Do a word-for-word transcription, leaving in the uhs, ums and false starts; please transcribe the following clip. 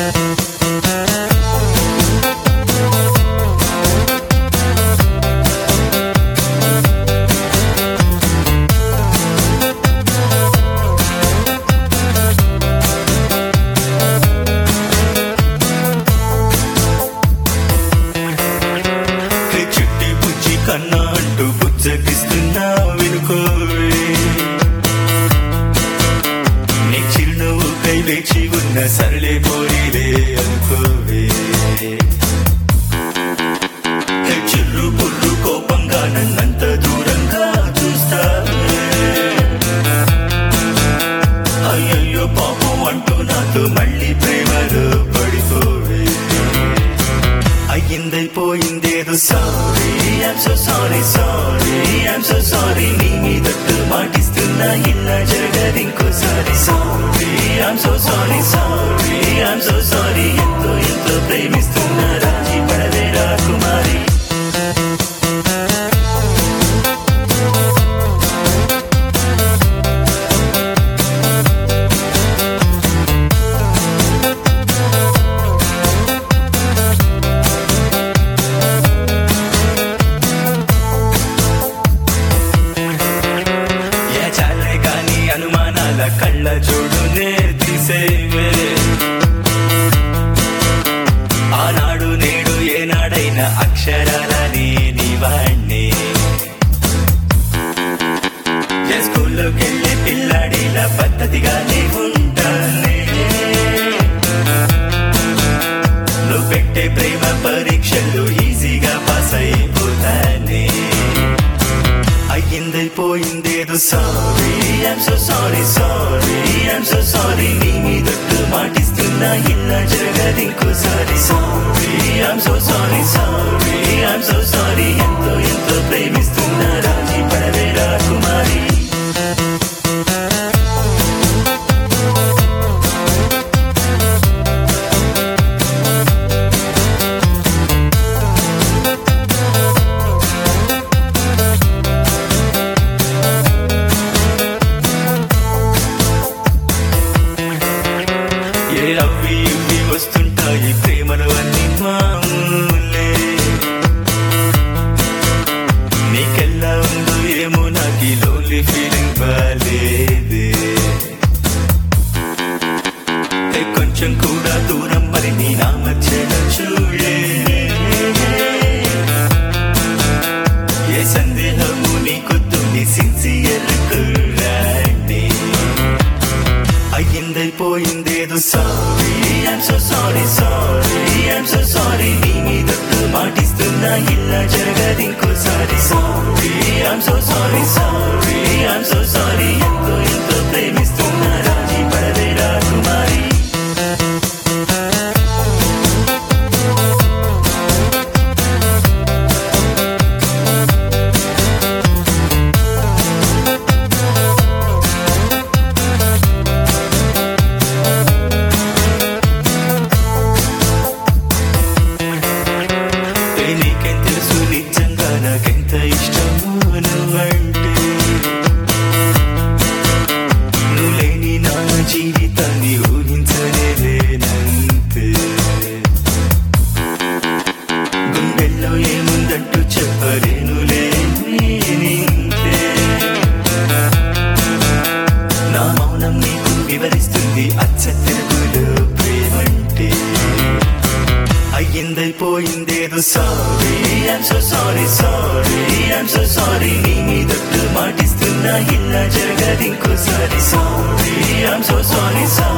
కన్నా అంటూ బుజ్జగిస్తున్నా వినుకోవే నీ చిరునవ్వు కై వేచి ఉన్న సరళే పోరీలే అనుకోవే చిర్రు పుర్రు కోపంగా నన్నంత దూరంగా చూస్తావే అయ్యయ్యో పాపం అంటూ నాతో మళ్ళీ ప్రేమలో పడిపోవే అయ్యిందైపోయిందేదో sorry I'm so sorry, sorry, I'm so sorry నీ మీదట్టు మాటిస్తున్నా ఇలా జరగదింకోసారి Sorry, I'm so sorry, sorry, I'm so sorry ఎంతో ఎంతో ప్రేమిస్తున్నా రాజీ పడవే రాకుమారి కళ్ళ చూడునే తీసేవే ఆనాడు నేడు ఏనాడైనా అక్షరాలని నీవాణ్ణే స్కూల్లోకి వెళ్ళే పిల్లాడిలా పద్ధతిగానే ఉంటానే నువ్వు పెట్టే ప్రేమ పరీక్షలు ఈజీగా పాస్ అయిపోతానే అయ్యిందైపోయిందేదో sorry I'm so sorry, sorry, I'm so sorry నీ మీదట్టు మాటిస్తున్నా ఇలా జరగదింకోసారి Sorry, I'm so sorry, sorry, I'm so sorry ఎంతో ఎంతో ప్రేమిస్తున్నా రాజీ పడవే రాకుమారి అవి ఇవి వస్తుంటాయి ప్రేమలు అన్ని మామూలే నీకెల్లా ఉందో ఏమో నాకు లోన్లీ ఫీలింగ్ బాలేదే కొంచెం కూడా దూరం మరి నీ నా మధ్యన చూడే ఏ సందేహము నీకొద్దు నీ సిన్సియర్ కుర్రాడే అయ్యిందైపోయిందేదో sorry I'm so sorry, sorry, I'm so sorry నీ మీదట్టు మాటిస్తున్నా ఇలా జరగదింకోసారి Sorry, I'm so sorry, sorry, I'm so sorry ఎంతో ఎంతో ప్రేమిస్తున్నా రాజీ పడవే రాకుమారి నీకేం తెలుసు నిజంగా నాకెంత ఇష్టమో నువ్వంటే నువ్వు లేని నా జీవితాన్ని ఊహించలేనంతే గుండెల్లో ఏముందంటూ చెప్పలేనులే నేనింతే నా మౌనం నీకు వివరిస్తుంది అచ్చ తెలుగులో ప్రేమంటే అయ్యిందైపోయిందేదో sorry I'm so sorry, sorry, I'm so sorry నీ మీదట్టు మాటిస్తున్నా ఇలా జరగదింకోసారి Sorry, I'm so sorry, sorry